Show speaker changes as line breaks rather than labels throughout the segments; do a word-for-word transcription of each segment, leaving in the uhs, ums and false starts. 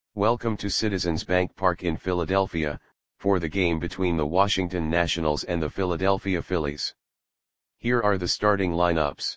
Welcome to Citizens Bank Park in Philadelphia, for the game between the Washington Nationals and the Philadelphia Phillies. Here are the starting lineups.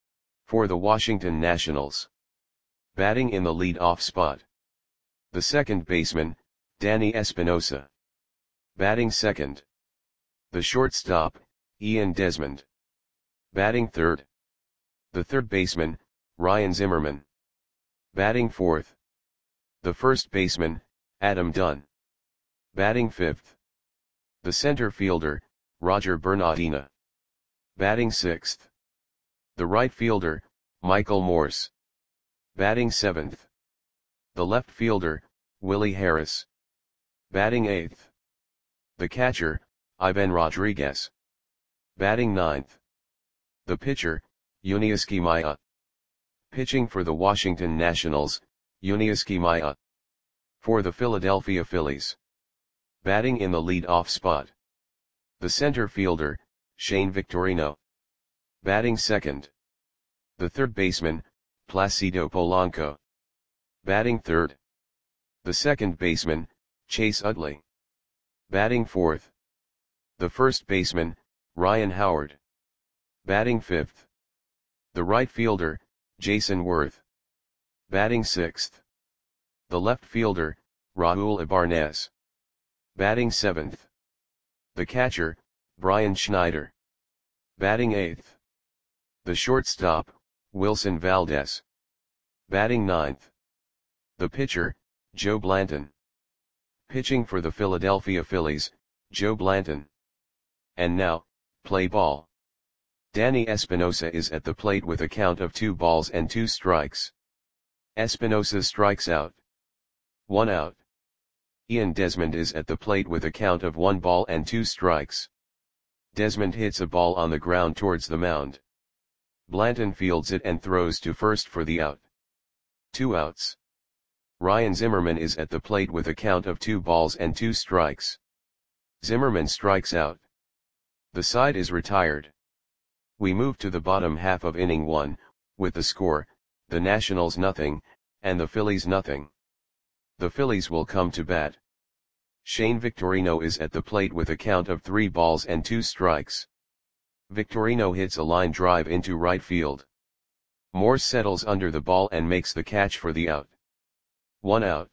For the Washington Nationals. Batting in the lead-off spot. The second baseman, Danny Espinosa. Batting second. The shortstop, Ian Desmond. Batting third. The third baseman, Ryan Zimmerman. Batting fourth. The first baseman, Adam Dunn. Batting fifth. The center fielder, Roger Bernardina. Batting sixth. The right fielder, Michael Morse. Batting seventh. The left fielder, Willie Harris. Batting eighth. The catcher, Ivan Rodriguez. Batting ninth. The pitcher, Yuniesky Maya. Pitching for the Washington Nationals, Yuniesky Maya. For the Philadelphia Phillies. Batting in the lead-off spot. The center fielder, Shane Victorino. Batting second. The third baseman, Placido Polanco. Batting third. The second baseman, Chase Utley. Batting fourth. The first baseman, Ryan Howard. Batting fifth. The right fielder, Jason Worth. Batting sixth. The left fielder, Raul Ibanez. Batting seventh. The catcher, Brian Schneider. Batting eighth. The shortstop, Wilson Valdez. Batting ninth. The pitcher, Joe Blanton. Pitching for the Philadelphia Phillies, Joe Blanton. And now, play ball. Danny Espinosa is at the plate with a count of two balls and two strikes. Espinosa strikes out. One out. Ian Desmond is at the plate with a count of one ball and two strikes. Desmond hits a ball on the ground towards the mound. Blanton fields it and throws to first for the out. Two outs. Ryan Zimmerman is at the plate with a count of two balls and two strikes. Zimmerman strikes out. The side is retired. We move to the bottom half of inning one, with the score, the Nationals nothing, and the Phillies nothing. The Phillies will come to bat. Shane Victorino is at the plate with a count of three balls and two strikes. Victorino hits a line drive into right field. Morse settles under the ball and makes the catch for the out. One out.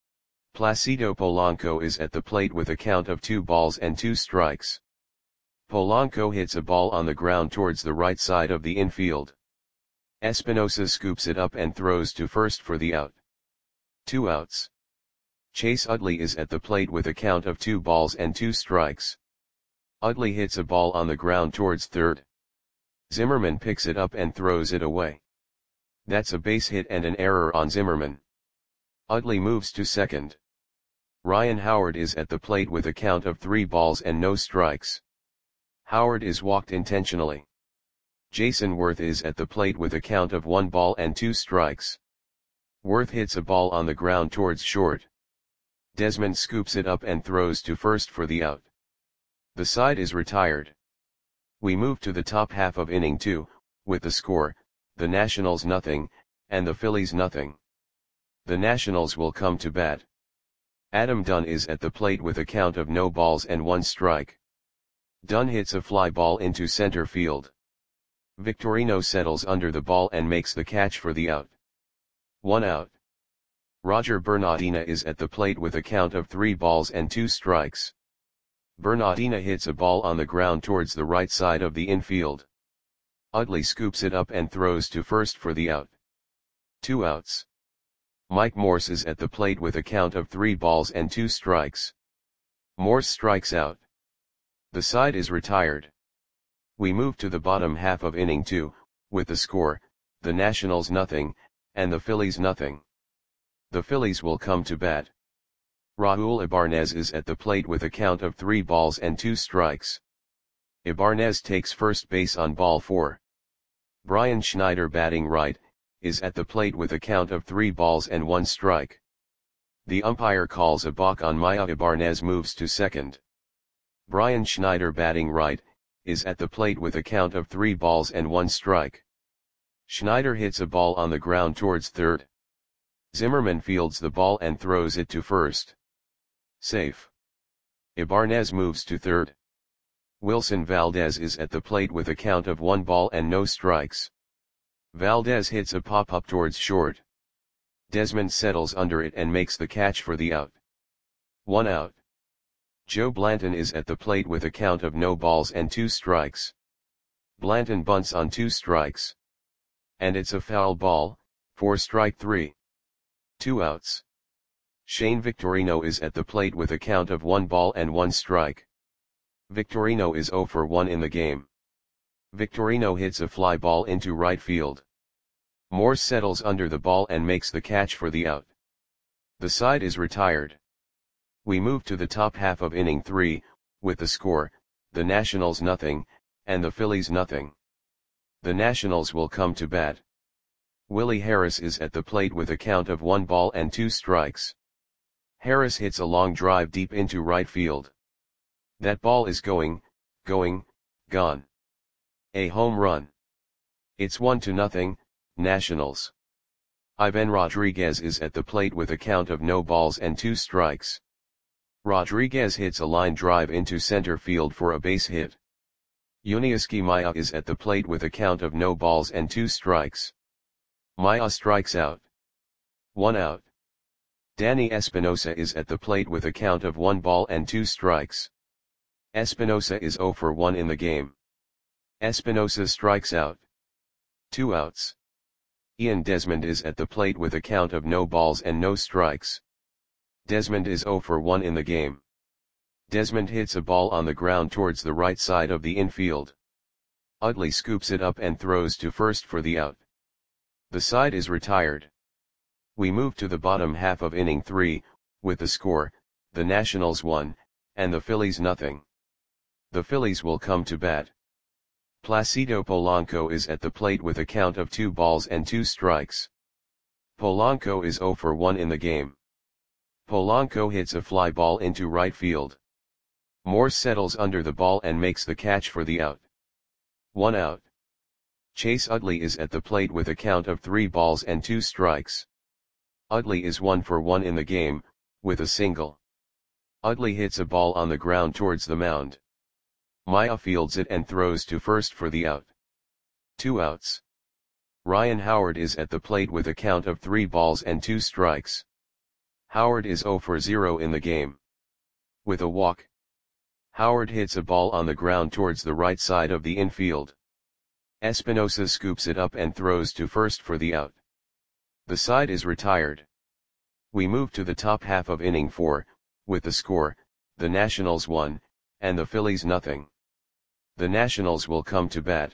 Placido Polanco is at the plate with a count of two balls and two strikes. Polanco hits a ball on the ground towards the right side of the infield. Espinosa scoops it up and throws to first for the out. Two outs. Chase Utley is at the plate with a count of two balls and two strikes. Utley hits a ball on the ground towards third. Zimmerman picks it up and throws it away. That's a base hit and an error on Zimmerman. Utley moves to second. Ryan Howard is at the plate with a count of three balls and no strikes. Howard is walked intentionally. Jason Worth is at the plate with a count of one ball and two strikes. Worth hits a ball on the ground towards short. Desmond scoops it up and throws to first for the out. The side is retired. We move to the top half of inning two, with the score, the Nationals nothing, and the Phillies nothing. The Nationals will come to bat. Adam Dunn is at the plate with a count of no balls and one strike. Dunn hits a fly ball into center field. Victorino settles under the ball and makes the catch for the out. One out. Roger Bernardina is at the plate with a count of three balls and two strikes. Bernardina hits a ball on the ground towards the right side of the infield. Utley scoops it up and throws to first for the out. Two outs. Mike Morse is at the plate with a count of three balls and two strikes. Morse strikes out. The side is retired. We move to the bottom half of inning two, with the score, the Nationals nothing, and the Phillies nothing. The Phillies will come to bat. Raul Ibanez is at the plate with a count of three balls and two strikes. Ibanez takes first base on ball four. Brian Schneider, batting right, is at the plate with a count of three balls and one strike. The umpire calls a balk on Maya. Ibanez moves to second. Brian Schneider, batting right, is at the plate with a count of three balls and one strike. Schneider hits a ball on the ground towards third. Zimmerman fields the ball and throws it to first. Safe. Ibarnez moves to third. Wilson Valdez is at the plate with a count of one ball and no strikes. Valdez hits a pop-up towards short. Desmond settles under it and makes the catch for the out. One out. Joe Blanton is at the plate with a count of no balls and two strikes. Blanton bunts on two strikes. And it's a foul ball, for strike three. Two outs. Shane Victorino is at the plate with a count of one ball and one strike. Victorino is zero for one in the game. Victorino hits a fly ball into right field. Morse settles under the ball and makes the catch for the out. The side is retired. We move to the top half of inning three, with the score, the Nationals nothing, and the Phillies nothing. The Nationals will come to bat. Willie Harris is at the plate with a count of one ball and two strikes. Harris hits a long drive deep into right field. That ball is going, going, gone. A home run. It's one to nothing, Nationals. Ivan Rodriguez is at the plate with a count of no balls and two strikes. Rodriguez hits a line drive into center field for a base hit. Yuniesky Maya is at the plate with a count of no balls and two strikes. Maya strikes out. One out. Danny Espinosa is at the plate with a count of one ball and two strikes. Espinosa is zero for one in the game. Espinosa strikes out. Two outs. Ian Desmond is at the plate with a count of no balls and no strikes. Desmond is zero for one in the game. Desmond hits a ball on the ground towards the right side of the infield. Utley scoops it up and throws to first for the out. The side is retired. We move to the bottom half of inning three, with the score, the Nationals one, and the Phillies nothing. The Phillies will come to bat. Placido Polanco is at the plate with a count of two balls and two strikes. Polanco is zero for one in the game. Polanco hits a fly ball into right field. Morse settles under the ball and makes the catch for the out. One out. Chase Utley is at the plate with a count of three balls and two strikes. Utley is one for one in the game, with a single. Utley hits a ball on the ground towards the mound. Maya fields it and throws to first for the out. Two outs. Ryan Howard is at the plate with a count of three balls and two strikes. Howard is zero for zero in the game. With a walk. Howard hits a ball on the ground towards the right side of the infield. Espinosa scoops it up and throws to first for the out. The side is retired. We move to the top half of inning four, with the score, the Nationals one, and the Phillies nothing. The Nationals will come to bat.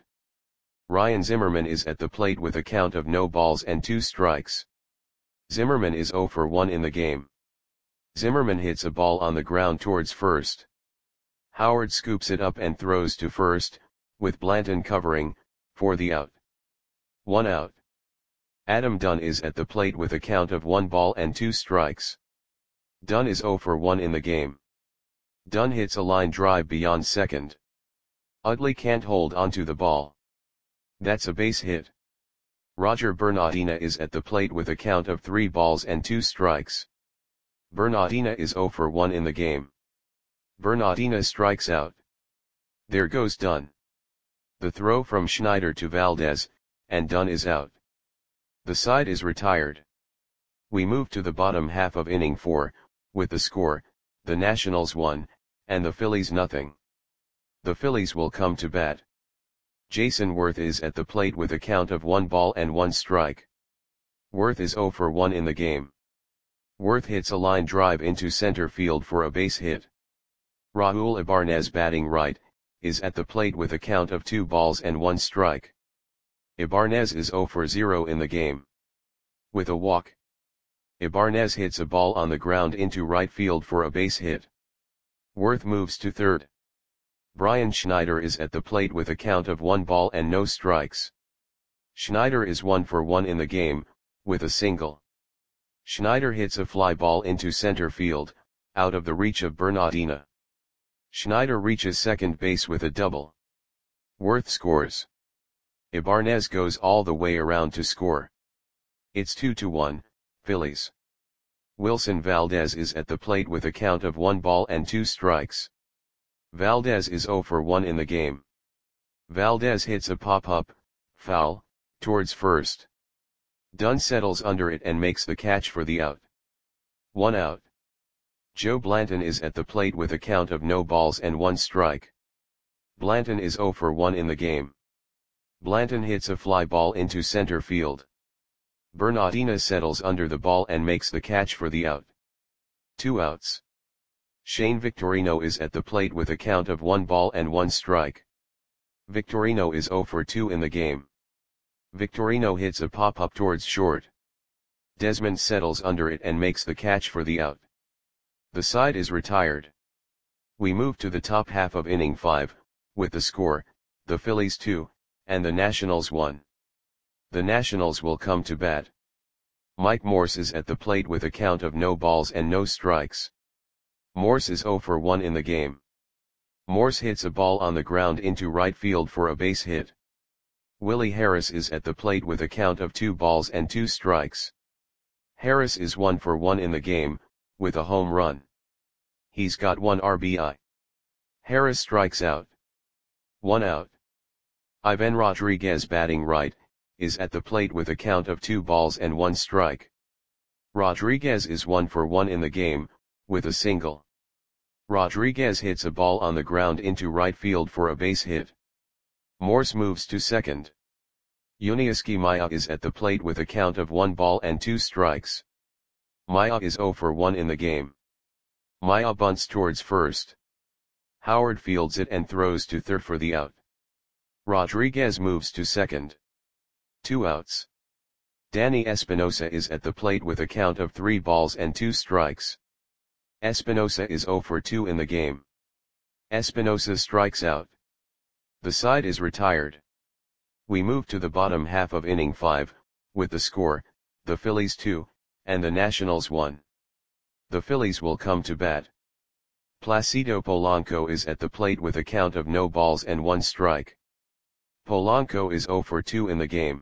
Ryan Zimmerman is at the plate with a count of no balls and two strikes. Zimmerman is zero for one in the game. Zimmerman hits a ball on the ground towards first. Howard scoops it up and throws to first, with Blanton covering, for the out. One out. Adam Dunn is at the plate with a count of one ball and two strikes. Dunn is zero for one in the game. Dunn hits a line drive beyond second. Utley can't hold onto the ball. That's a base hit. Roger Bernardina is at the plate with a count of three balls and two strikes. Bernardina is zero for one in the game. Bernardina strikes out. There goes Dunn. The throw from Schneider to Valdez, and Dunn is out. The side is retired. We move to the bottom half of inning four, with the score, the Nationals one, and the Phillies nothing. The Phillies will come to bat. Jason Worth is at the plate with a count of one ball and one strike. Worth is zero for one in the game. Worth hits a line drive into center field for a base hit. Raul Ibarnez, batting right, is at the plate with a count of two balls and one strike. Ibarnez is zero for zero in the game. With a walk. Ibarnez hits a ball on the ground into right field for a base hit. Worth moves to third. Brian Schneider is at the plate with a count of one ball and no strikes. Schneider is one for one in the game, with a single. Schneider hits a fly ball into center field, out of the reach of Bernardina. Schneider reaches second base with a double. Worth scores. Ibarnez goes all the way around to score. It's two to one, Phillies. Wilson Valdez is at the plate with a count of one ball and two strikes. Valdez is zero for one in the game. Valdez hits a pop-up, foul, towards first. Dunn settles under it and makes the catch for the out. One out. Joe Blanton is at the plate with a count of no balls and one strike. Blanton is zero for one in the game. Blanton hits a fly ball into center field. Bernardina settles under the ball and makes the catch for the out. Two outs. Shane Victorino is at the plate with a count of one ball and one strike. Victorino is zero for two in the game. Victorino hits a pop-up towards short. Desmond settles under it and makes the catch for the out. The side is retired. We move to the top half of inning five, with the score, the Phillies two, and the Nationals one. The Nationals will come to bat. Mike Morse is at the plate with a count of no balls and no strikes. Morse is zero for one in the game. Morse hits a ball on the ground into right field for a base hit. Willie Harris is at the plate with a count of two balls and two strikes. Harris is one for one in the game, with a home run. He's got one R B I. Harris strikes out. One out. Ivan Rodriguez, batting right, is at the plate with a count of two balls and one strike. Rodriguez is one for one in the game, with a single. Rodriguez hits a ball on the ground into right field for a base hit. Morse moves to second. Yuniesky Maya is at the plate with a count of one ball and two strikes. Maya is zero for one in the game. Maya bunts towards first. Howard fields it and throws to third for the out. Rodriguez moves to second. Two outs. Danny Espinosa is at the plate with a count of three balls and two strikes. Espinosa is zero for two in the game. Espinosa strikes out. The side is retired. We move to the bottom half of inning five, with the score, the Phillies two, and the Nationals one. The Phillies will come to bat. Placido Polanco is at the plate with a count of no balls and one strike. Polanco is zero for two in the game.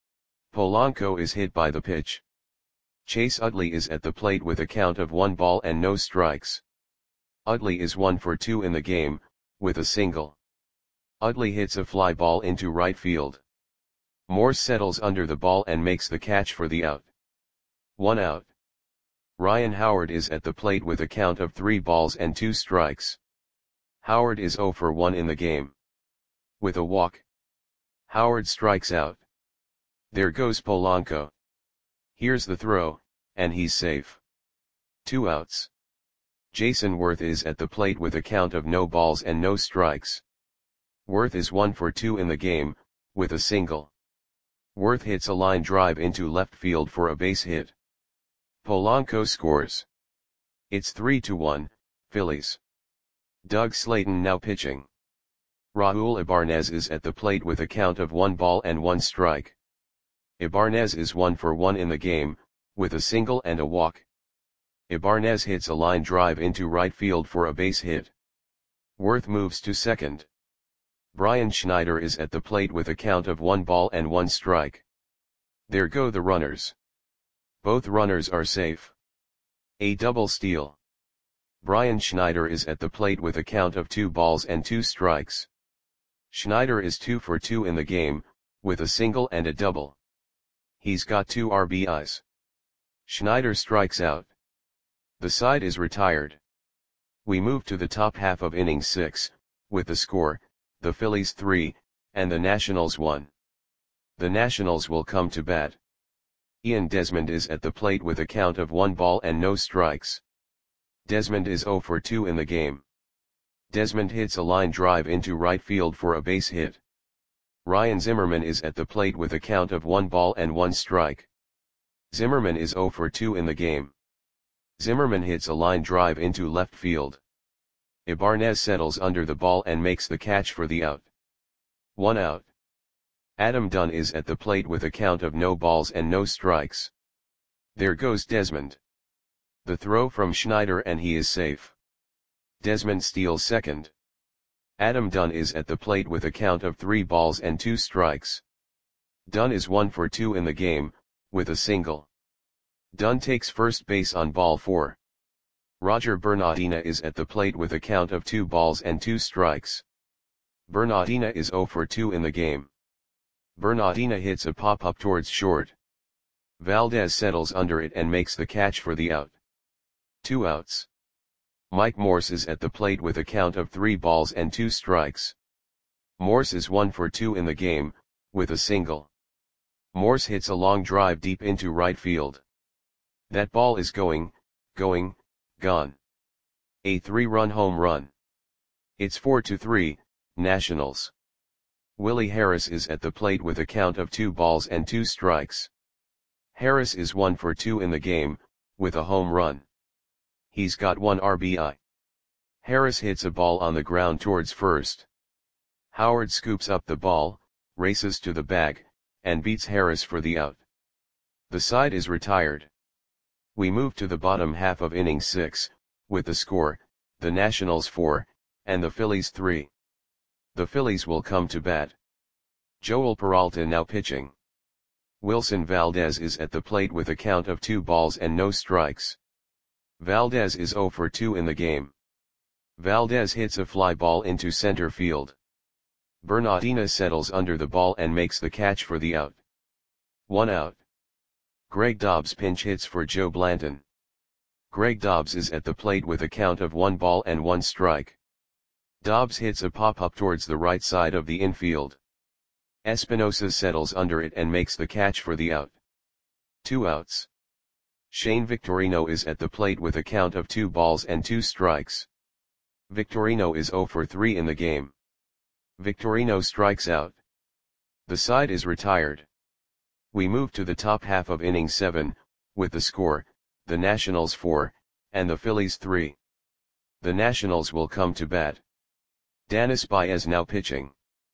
Polanco is hit by the pitch. Chase Utley is at the plate with a count of one ball and no strikes. Utley is one for two in the game, with a single. Utley hits a fly ball into right field. Morse settles under the ball and makes the catch for the out. One out. Ryan Howard is at the plate with a count of three balls and two strikes. Howard is zero for one in the game. With a walk. Howard strikes out. There goes Polanco. Here's the throw, and he's safe. Two outs. Jason Worth is at the plate with a count of no balls and no strikes. Worth is one for two in the game, with a single. Worth hits a line drive into left field for a base hit. Polanco scores. It's three to one, Phillies. Doug Slayton now pitching. Raul Ibanez is at the plate with a count of one ball and one strike. Ibanez is one for one in the game, with a single and a walk. Ibanez hits a line drive into right field for a base hit. Worth moves to second. Brian Schneider is at the plate with a count of one ball and one strike. There go the runners. Both runners are safe. A double steal. Brian Schneider is at the plate with a count of two balls and two strikes. Schneider is two for two in the game, with a single and a double. He's got two R B Is. Schneider strikes out. The side is retired. We move to the top half of inning six, with the score, the Phillies three, and the Nationals one. The Nationals will come to bat. Ian Desmond is at the plate with a count of one ball and no strikes. Desmond is zero for two in the game. Desmond hits a line drive into right field for a base hit. Ryan Zimmerman is at the plate with a count of one ball and one strike. Zimmerman is zero for two in the game. Zimmerman hits a line drive into left field. Ibanez settles under the ball and makes the catch for the out. One out. Adam Dunn is at the plate with a count of no balls and no strikes. There goes Desmond. The throw from Schneider and he is safe. Desmond steals second. Adam Dunn is at the plate with a count of three balls and two strikes. Dunn is one for two in the game, with a single. Dunn takes first base on ball four. Roger Bernardina is at the plate with a count of two balls and two strikes. Bernardina is zero for two in the game. Bernardina hits a pop-up towards short. Valdez settles under it and makes the catch for the out. Two outs. Mike Morse is at the plate with a count of three balls and two strikes. Morse is one for two in the game, with a single. Morse hits a long drive deep into right field. That ball is going, going, gone. A three-run home run. It's four to three, Nationals. Willie Harris is at the plate with a count of two balls and two strikes. Harris is one for two in the game, with a home run. He's got one R B I. Harris hits a ball on the ground towards first. Howard scoops up the ball, races to the bag, and beats Harris for the out. The side is retired. We move to the bottom half of inning six, with the score, the Nationals four, and the Phillies three. The Phillies will come to bat. Joel Peralta now pitching. Wilson Valdez is at the plate with a count of two balls and no strikes. Valdez is zero for two in the game. Valdez hits a fly ball into center field. Bernardina settles under the ball and makes the catch for the out. One out. Greg Dobbs pinch hits for Joe Blanton. Greg Dobbs is at the plate with a count of one ball and one strike. Dobbs hits a pop-up towards the right side of the infield. Espinosa settles under it and makes the catch for the out. Two outs. Shane Victorino is at the plate with a count of two balls and two strikes. Victorino is zero for three in the game. Victorino strikes out. The side is retired. We move to the top half of inning seven, with the score, the Nationals four, and the Phillies three. The Nationals will come to bat. Danis Baez now pitching.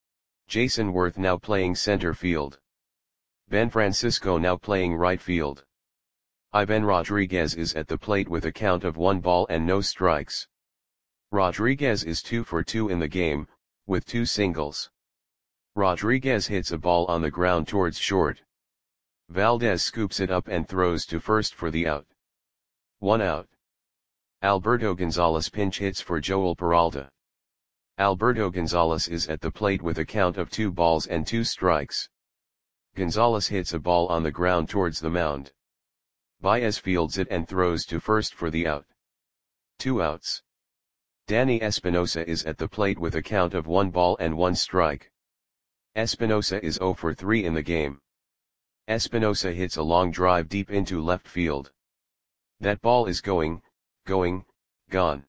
Jason Worth now playing center field. Ben Francisco now playing right field. Ivan Rodriguez is at the plate with a count of one ball and no strikes. Rodriguez is two for two in the game, with two singles. Rodriguez hits a ball on the ground towards short. Valdez scoops it up and throws to first for the out. One out. Alberto Gonzalez pinch hits for Joel Peralta. Alberto Gonzalez is at the plate with a count of two balls and two strikes. Gonzalez hits a ball on the ground towards the mound. Baez fields it and throws to first for the out. Two outs. Danny Espinosa is at the plate with a count of one ball and one strike. Espinosa is zero for three in the game. Espinosa hits a long drive deep into left field. That ball is going, going, gone.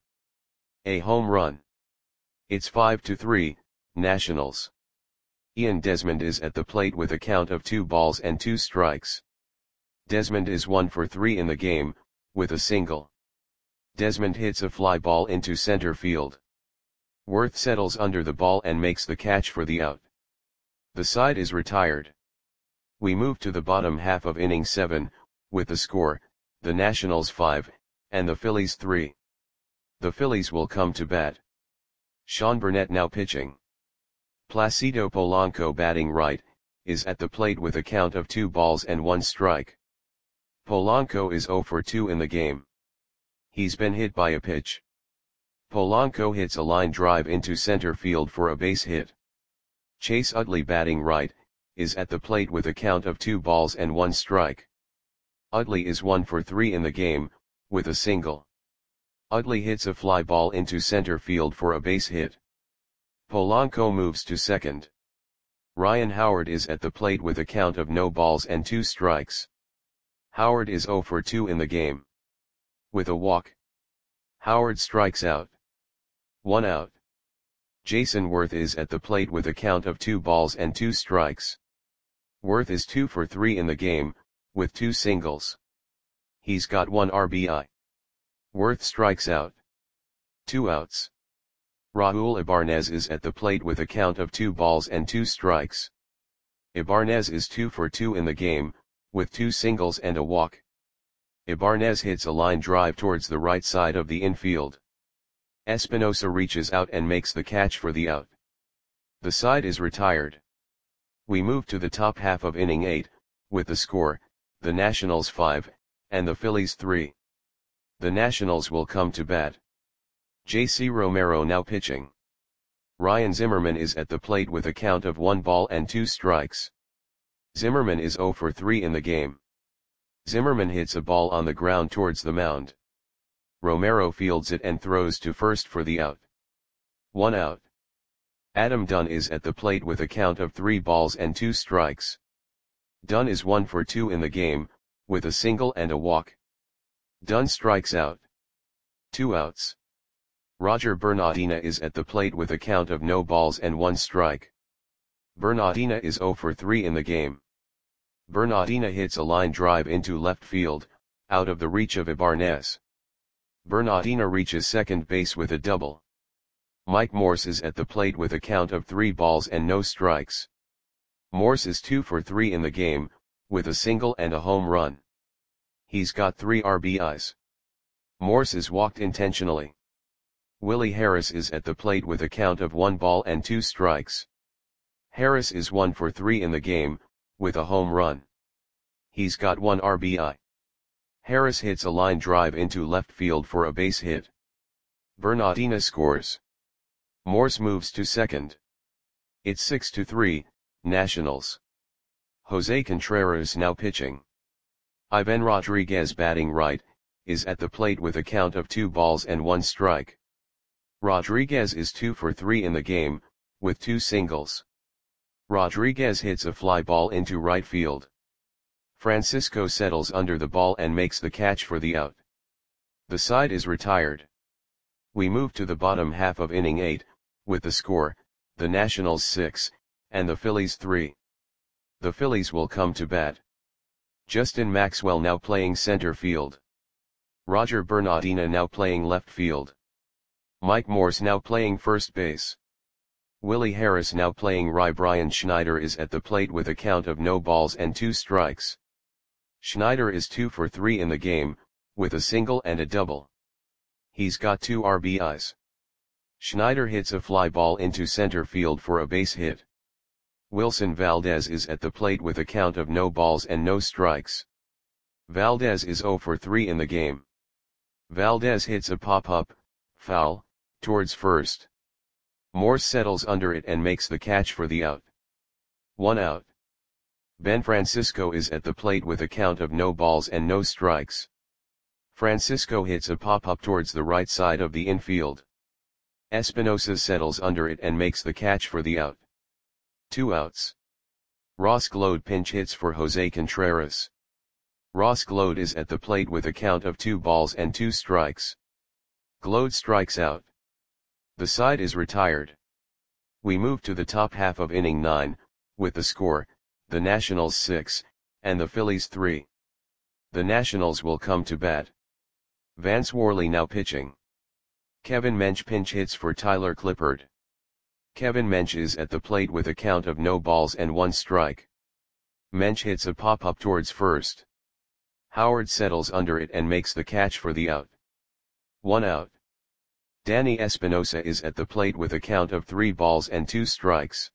A home run. It's five to three, Nationals. Ian Desmond is at the plate with a count of two balls and two strikes. Desmond is one for three in the game, with a single. Desmond hits a fly ball into center field. Worth settles under the ball and makes the catch for the out. The side is retired. We move to the bottom half of inning seven, with the score, the Nationals five, and the Phillies three. The Phillies will come to bat. Sean Burnett now pitching. Placido Polanco batting right, is at the plate with a count of two balls and one strike. Polanco is zero for two in the game. He's been hit by a pitch. Polanco hits a line drive into center field for a base hit. Chase Utley batting right, is at the plate with a count of two balls and one strike. Utley is one for three in the game, with a single. Utley hits a fly ball into center field for a base hit. Polanco moves to second. Ryan Howard is at the plate with a count of no balls and two strikes. Howard is zero for two in the game. With a walk. Howard strikes out. One out. Jason Worth is at the plate with a count of two balls and two strikes. Worth is two for three in the game, with two singles. He's got one R B I. Worth strikes out. Two outs. Raul Ibanez is at the plate with a count of two balls and two strikes. Ibanez is two for two in the game, with two singles and a walk. Ibanez hits a line drive towards the right side of the infield. Espinosa reaches out and makes the catch for the out. The side is retired. We move to the top half of inning eight, with the score, the Nationals five, and the Phillies three. The Nationals will come to bat. J C Romero now pitching. Ryan Zimmerman is at the plate with a count of one ball and two strikes. Zimmerman is zero for three in the game. Zimmerman hits a ball on the ground towards the mound. Romero fields it and throws to first for the out. One out. Adam Dunn is at the plate with a count of three balls and two strikes. Dunn is one for two in the game, with a single and a walk. Dunn strikes out. Two outs. Roger Bernardina is at the plate with a count of no balls and one strike. Bernardina is zero for three in the game. Bernardina hits a line drive into left field, out of the reach of Ibanez. Bernardina reaches second base with a double. Mike Morse is at the plate with a count of three balls and no strikes. Morse is two for three in the game, with a single and a home run. He's got three R B Is. Morse is walked intentionally. Willie Harris is at the plate with a count of one ball and two strikes. Harris is one for three in the game, with a home run. He's got one R B I. Harris hits a line drive into left field for a base hit. Bernardina scores. Morse moves to second. It's six to three, Nationals. Jose Contreras now pitching. Ivan Rodriguez batting right, is at the plate with a count of two balls and one strike. Rodriguez is two for three in the game, with two singles. Rodriguez hits a fly ball into right field. Francisco settles under the ball and makes the catch for the out. The side is retired. We move to the bottom half of inning eight, with the score, the Nationals six, and the Phillies three. The Phillies will come to bat. Justin Maxwell now playing center field. Roger Bernardina now playing left field. Mike Morse now playing first base. Willie Harris now playing right. Brian Schneider is at the plate with a count of no balls and two strikes. Schneider is two for three in the game, with a single and a double. He's got two R B Is. Schneider hits a fly ball into center field for a base hit. Wilson Valdez is at the plate with a count of no balls and no strikes. Valdez is zero for three in the game. Valdez hits a pop-up, foul, towards first. Morse settles under it and makes the catch for the out. One out. Ben Francisco is at the plate with a count of no balls and no strikes. Francisco hits a pop-up towards the right side of the infield. Espinosa settles under it and makes the catch for the out. Two outs. Ross Glode pinch hits for Jose Contreras. Ross Glode is at the plate with a count of two balls and two strikes. Glode strikes out. The side is retired. We move to the top half of inning nine, with the score, the Nationals six, and the Phillies three. The Nationals will come to bat. Vance Worley now pitching. Kevin Mench pinch hits for Tyler Clippard. Kevin Mench is at the plate with a count of no balls and one strike. Mench hits a pop-up towards first. Howard settles under it and makes the catch for the out. One out. Danny Espinosa is at the plate with a count of three balls and two strikes.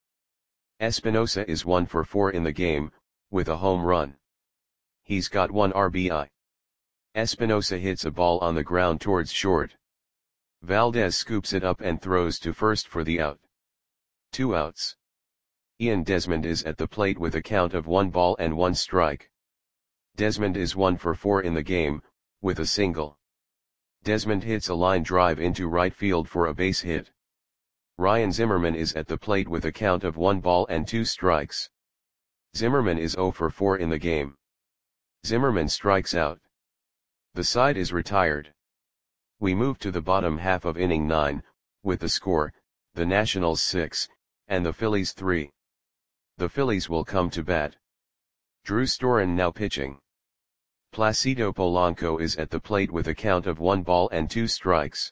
Espinosa is one for four in the game, with a home run. He's got one R B I. Espinosa hits a ball on the ground towards short. Valdez scoops it up and throws to first for the out. Two outs. Ian Desmond is at the plate with a count of one ball and one strike. Desmond is one for four in the game, with a single. Desmond hits a line drive into right field for a base hit. Ryan Zimmerman is at the plate with a count of one ball and two strikes. Zimmerman is zero for four in the game. Zimmerman strikes out. The side is retired. We move to the bottom half of inning nine, with the score, the Nationals six, and the Phillies three. The Phillies will come to bat. Drew Storen now pitching. Placido Polanco is at the plate with a count of one ball and two strikes.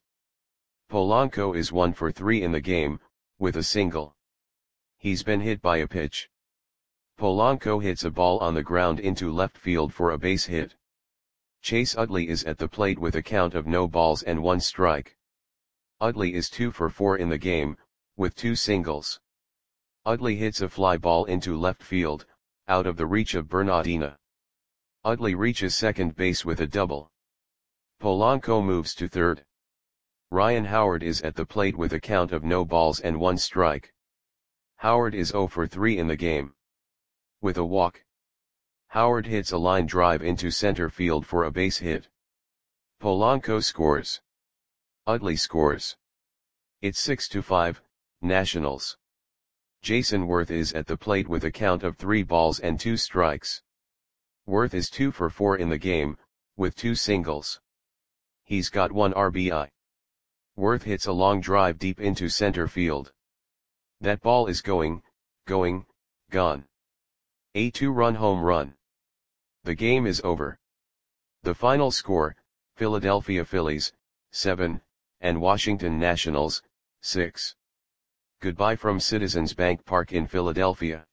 Polanco is one for three in the game, with a single. He's been hit by a pitch. Polanco hits a ball on the ground into left field for a base hit. Chase Utley is at the plate with a count of no balls and one strike. Utley is two for four in the game, with two singles. Utley hits a fly ball into left field, out of the reach of Bernardina. Utley reaches second base with a double. Polanco moves to third. Ryan Howard is at the plate with a count of no balls and one strike. Howard is zero for three in the game. With a walk, Howard hits a line drive into center field for a base hit. Polanco scores. Utley scores. It's six to five, Nationals. Jason Worth is at the plate with a count of three balls and two strikes. Worth is two for four in the game, with two singles. He's got one R B I. Worth hits a long drive deep into center field. That ball is going, going, gone. A two-run home run. The game is over. The final score, Philadelphia Phillies, seven, and Washington Nationals, six. Goodbye from Citizens Bank Park in Philadelphia.